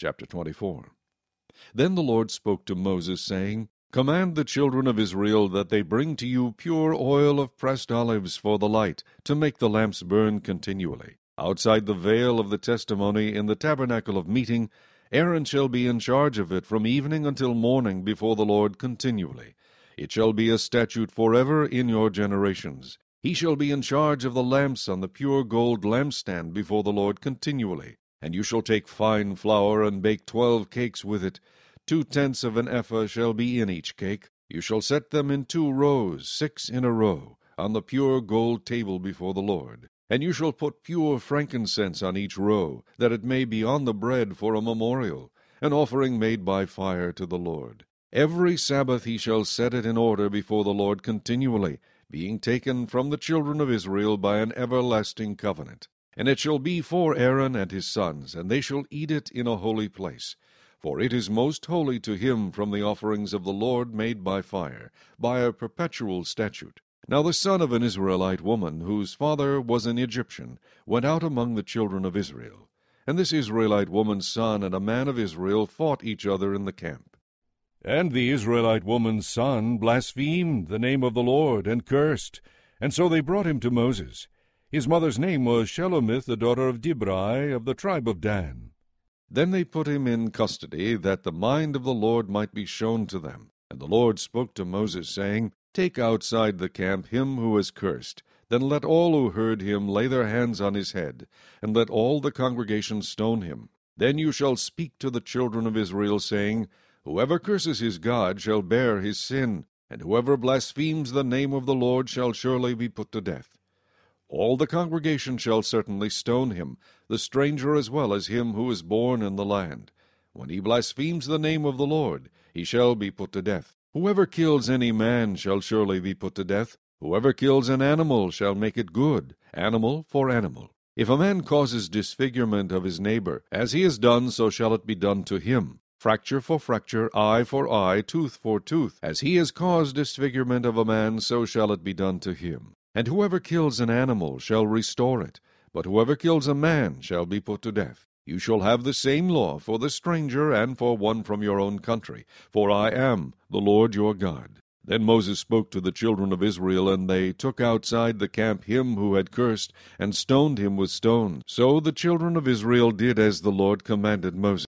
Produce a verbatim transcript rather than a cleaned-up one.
Chapter twenty-four. Then the Lord spoke to Moses, saying, Command the children of Israel that they bring to you pure oil of pressed olives for the light, to make the lamps burn continually. Outside the veil of the testimony in the tabernacle of meeting, Aaron shall be in charge of it from evening until morning before the Lord continually. It shall be a statute forever in your generations. He shall be in charge of the lamps on the pure gold lampstand before the Lord continually. And you shall take fine flour and bake twelve cakes with it. Two tenths of an ephah shall be in each cake. You shall set them in two rows, six in a row, on the pure gold table before the Lord. And you shall put pure frankincense on each row, that it may be on the bread for a memorial, an offering made by fire to the Lord. Every Sabbath he shall set it in order before the Lord continually, being taken from the children of Israel by an everlasting covenant. And it shall be for Aaron and his sons, and they shall eat it in a holy place. For it is most holy to him from the offerings of the Lord made by fire, by a perpetual statute. Now the son of an Israelite woman, whose father was an Egyptian, went out among the children of Israel. And this Israelite woman's son and a man of Israel fought each other in the camp. And the Israelite woman's son blasphemed the name of the Lord, and cursed. And so they brought him to Moses. His mother's name was Shelomith, the daughter of Dibri, of the tribe of Dan. Then they put him in custody, that the mind of the Lord might be shown to them. And the Lord spoke to Moses, saying, Take outside the camp him who is cursed. Then let all who heard him lay their hands on his head, and let all the congregation stone him. Then you shall speak to the children of Israel, saying, Whoever curses his God shall bear his sin, and whoever blasphemes the name of the Lord shall surely be put to death. All the congregation shall certainly stone him, the stranger as well as him who is born in the land. When he blasphemes the name of the Lord, he shall be put to death. Whoever kills any man shall surely be put to death. Whoever kills an animal shall make it good, animal for animal. If a man causes disfigurement of his neighbor, as he has done, so shall it be done to him. Fracture for fracture, eye for eye, tooth for tooth. As he has caused disfigurement of a man, so shall it be done to him. And whoever kills an animal shall restore it, but whoever kills a man shall be put to death. You shall have the same law for the stranger and for one from your own country, for I am the Lord your God. Then Moses spoke to the children of Israel, and they took outside the camp him who had cursed, and stoned him with stones. So the children of Israel did as the Lord commanded Moses.